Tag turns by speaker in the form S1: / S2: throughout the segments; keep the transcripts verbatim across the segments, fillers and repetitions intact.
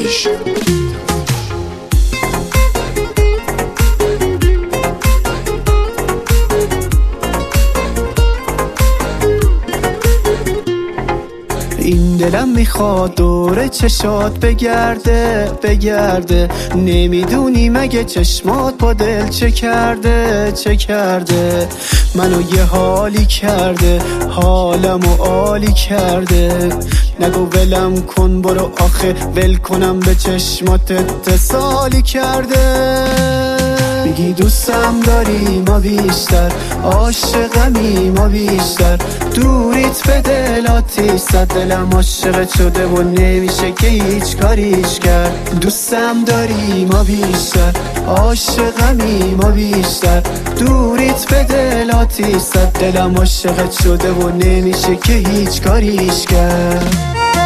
S1: آتیش.
S2: این دلم میخواد دور چشات بگرده بگرده، نمیدونی مگه چشمات با دل چه کرده چه کرده. منو یه حالی کرده، حالمو عالی کرده. نگو ولم کن برو آخه ول کنم به چشمات اتصالی کرده. میگی دوستم داری ما بیشتر، عاشقمی ما بیشتر. دوریت به دل آتیش زد، دلم عاشقت شده و نمیشه که هیچ کاریش کرد. دوستم داری ما بیشتر، عاشقمی ما بیشتر. دوریت به دل آتیش زد، دلم عاشقت شده و نمیشه که هیچ کاریش کرد.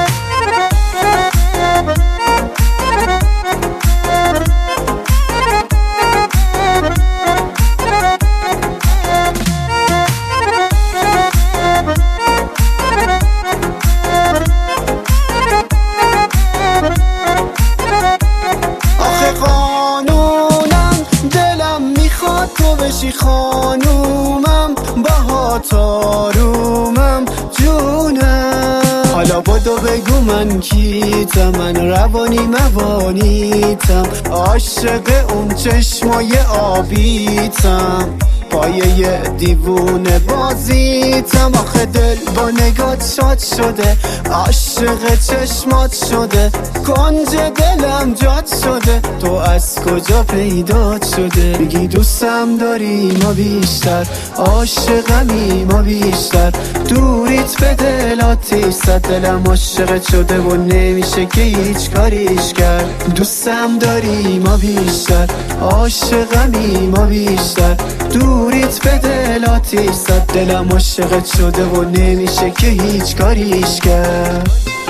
S2: تو بشی خانومم، باهات آرومم جونم. حالا بدو بگو من کیتم، من روانی موانیتم. عاشق اون چشمای آبیتم، پایه یه دیوونه بازیتم. آخه دل با نگات شاد شده، عاشق چشمات شده. کنج دلم جات شده، تو از کجا پیدات شده. میگی دوستم داری ما بیشتر، عاشقمی ما بیشتر. دوریت به دل آتیش زد، دلم عاشقت شده و نمیشه که هیچ کاریش کرد. دوستم داری ما بیشتر، عاشقمی ما بیشتر. دوریت به دل آتیش زد، دلم عاشقت شده و نمیشه که هیچ کاریش کرد.